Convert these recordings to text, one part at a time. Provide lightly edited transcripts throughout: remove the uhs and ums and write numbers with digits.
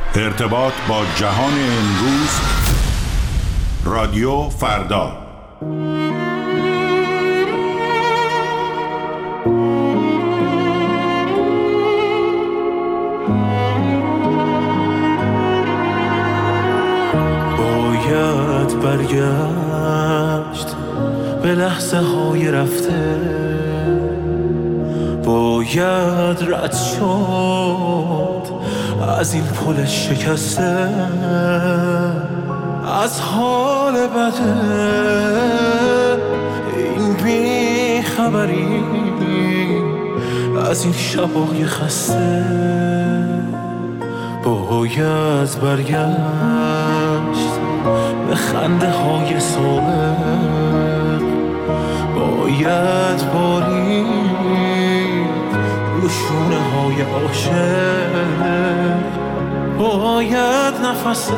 ارتباط با جهان امروز. رادیو فردا. باید برگشت به لحظه های رفته، باید رد شد از این پل شکسته، از حال بده این بیخبری، از این شبای خسته. باید برگشت به خنده های سابق، باید بارید رو شونه های عاشق، باید نفس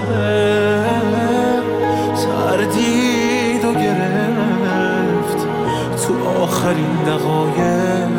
تردید و گرفت تو آخرین دقایق.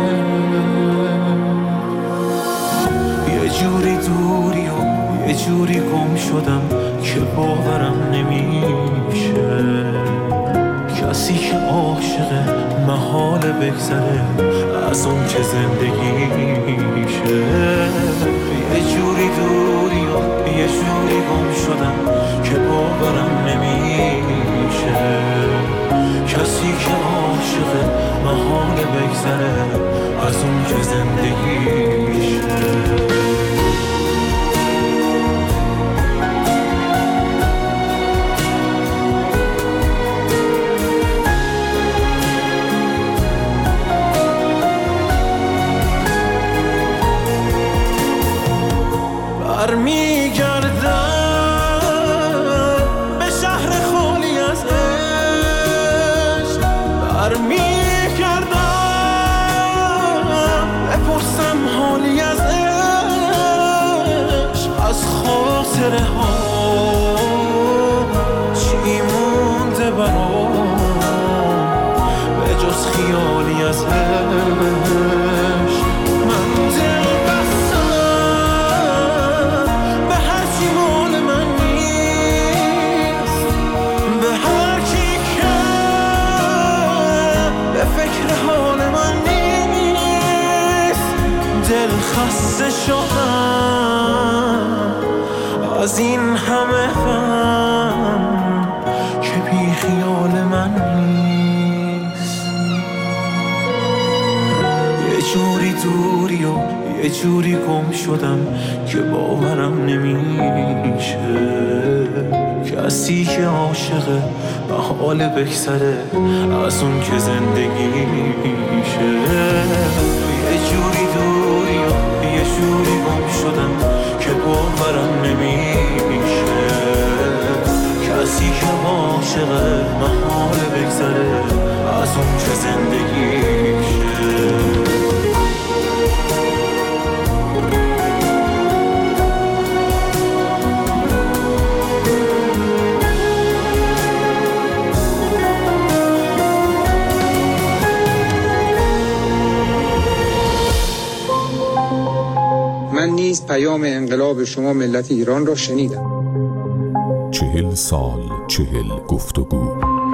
یه جوری دوری و یه جوری گم شدم که باورم نمیشه، کسی که عاشقه محاله بگذره از اون که زندگیشه. یه جوری دوری و یه جوری گم شدم که باورم نمیشه، کسی که عاشقه محاله بگذره از اون که زندگیشه. برمیگردم به شهر خالی از عشق، برمیگردم بپرسم حالی از عشق، از خاطره ها چی مونده برام به جز خیالی از عشق. من دل بستم به هر چی مال من نیست، به هر کی که به فکر حال من نیست. دل خسته شدم از این همه غم که بی خیال من نیست. یه جوری دوری و یه جوری گم شدم که باورم نمیشه، کسی که عاشقه محاله بگذره از اون که زندگیشه. یه جوری دوری و یه جوری گم شدم که باورم نمیشه، کسی که عاشقه محاله بگذره از اون که زندگیشه. من نیز پیام انقلاب شما ملت ایران را شنیدم. 40 سال 40 گفتگو.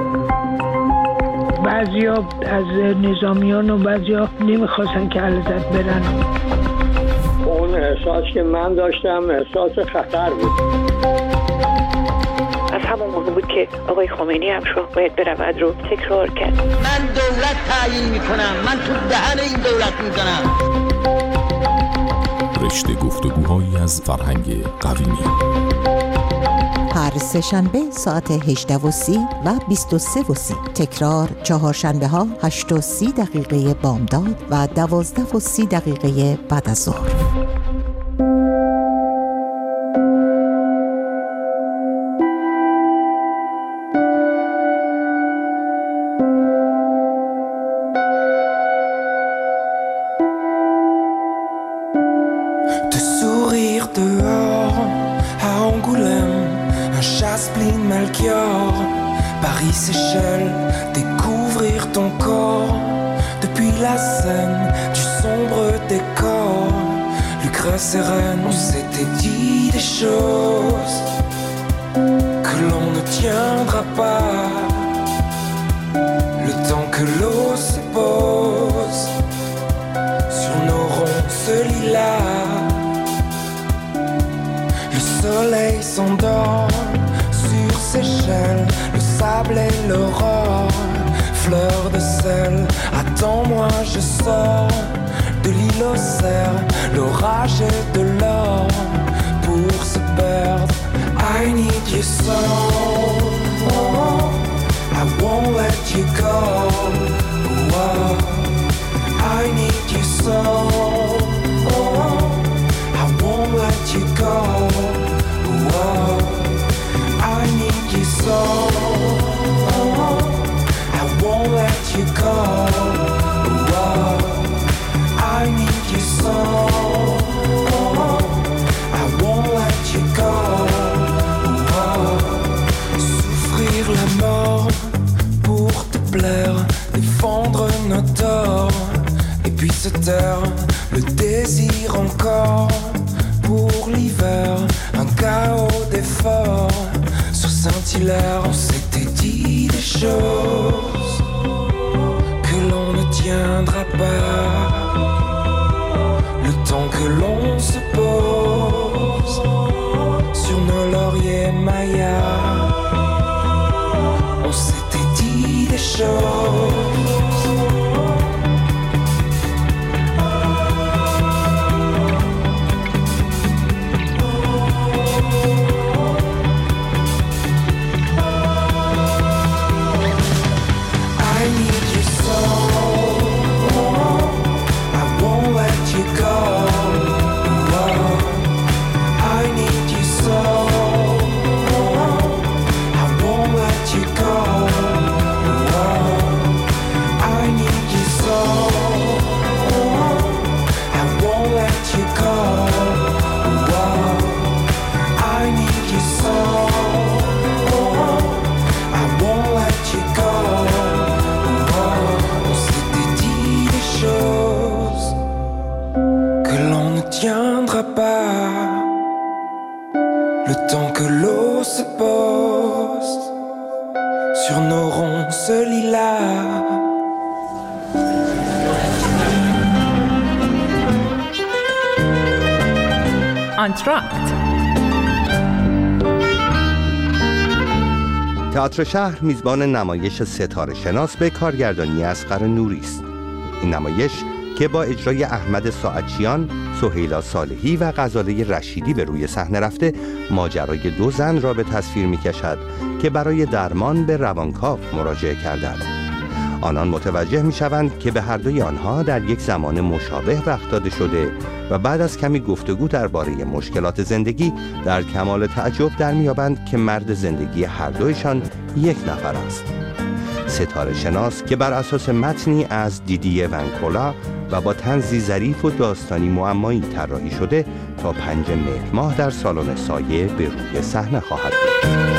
بعضیا از نظامیان و بعضیا نمیخواستن که علازت برن. اون احساس که من داشتم احساس خطر بود. از همون موقع بود که آقای خمینی هم شد باید برود رو تکرار کرد. من دولت تعیین میکنم، من تو دهن این دولت میزنم. رشته گفتگوهایی از فرهنگ قویمی. هر سه شنبه ساعت 18:30 و 23:30. تکرار چهارشنبه ها 8:30 بامداد و 12:30 بعد از ظهر. Paris, Seychelles, découvrir ton corps depuis la scène du sombre décor. navire sereine. On s'était dit des choses que l'on ne tiendra pas. Le temps que l'eau se pose sur nos ronces lilas. Le soleil s'endort sur Seychelles, le sable et l'aurore, fleur de sel. Attends-moi, je sors de l'île aux cerfs, l'orage et de l'or pour se perdre. I need you so, I won't let you go. Oh, I need you so, I won't let you go. Oh, I need you so, I won't let you go. Oh, I need you so, I won't let you go. Souffrir la mort pour te plaire, défendre nos torts, et puis se taire, le désir encore pour l'hiver, un chaos d'efforts sur Saint-Hilaire. On s'était dit des choses que l'on ne tiendra pas. Le temps que l'on se pose sur nos lauriers mayas. On s'était dit des choses. Le temps que l'eau se pose sur nos ronces lilas. انتراکت. تئاتر شهر میزبان نمایش ستاره شناس به کارگردانی اصغر نوری است. این نمایش که با اجرای احمد ساعدچیان، سهیلا صالحی و غزاله رشیدی به روی صحنه رفته، ماجرای دو زن را به تصویر می‌کشد که برای درمان به روانکاو مراجعه کردند. آنان متوجه می‌شوند که به هر دوی آنها در یک زمان مشابه وقت داده شده و بعد از کمی گفتگو درباره مشکلات زندگی در کمال تعجب در می‌یابند که مرد زندگی هر دویشان یک نفر است. ستاره شناس که بر اساس متنی از دیدیه ونکولا و با طنزی ظریف و داستانی معمایی طراحی شده تا 5 مهر ماه در سالن سایه به روی صحنه خواهد بود.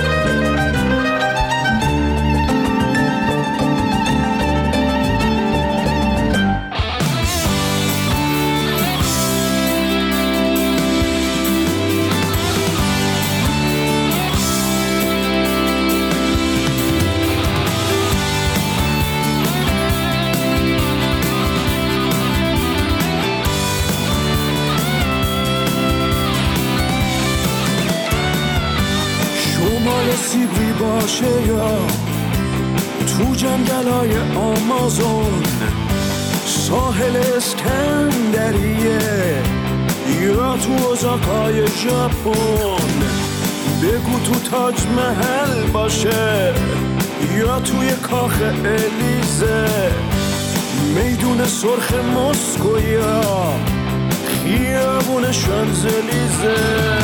سیبری باشه یا تو جنگلای آمازون، ساحل اسکندریه یا تو ازاکای ژاپن، بگو تو تاج محل باشه یا توی کاخ الیزه، میدون سرخ مسکو یا خیابون شانزلیزه.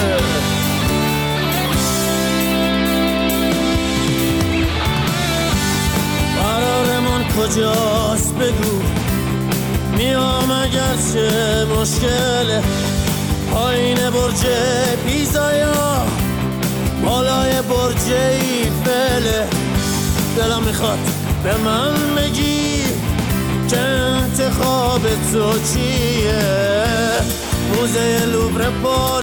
کجاست بگو، میام اگرچه مشکله، پایین برج پیزا یا بالای برج ایفله. دلم میخواد به من بگی که انتخاب تو چیه، موزه لوور